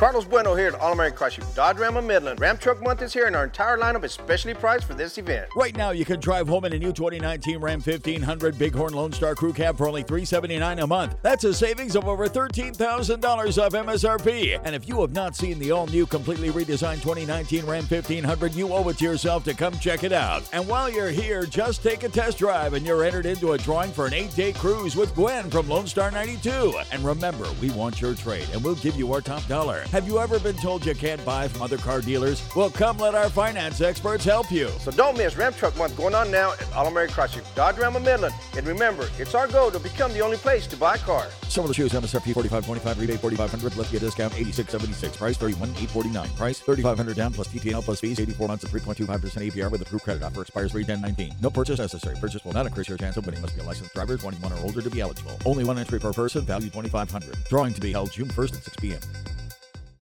Carlos Bueno here at All American Chrysler Dodge Ram of Midland. Ram Truck Month is here and our entire lineup is specially priced for this event. Right now, you can drive home in a new 2019 Ram 1500 Bighorn Lone Star Crew Cab for only $379 a month. That's a savings of over $13,000 off MSRP. And if you have not seen the all-new, completely redesigned 2019 Ram 1500, you owe it to yourself to come check it out. And while you're here, just take a test drive and you're entered into a drawing for an 8-day cruise with Gwen from Lone Star 92. And remember, we want your trade and we'll give you our top dollar. Have you ever been told you can't buy from other car dealers? Well, come let our finance experts help you. So don't miss Ram Truck Month going on now at All American Chrysler Dodge Ram of Midland. And remember, it's our goal to become the only place to buy cars. Some of the shoes, MSRP $45.25, rebate $4,500, Lithia discount $86.76, price $31,849, price $3,500 down plus TTL plus fees, 84 months at 3.25% APR with approved credit offer, expires 3/10/19. No purchase necessary. Purchase will not increase your chance of winning. Must be a licensed driver, 21 or older to be eligible. Only one entry per person, value $2,500. Drawing to be held June 1st at 6 p.m.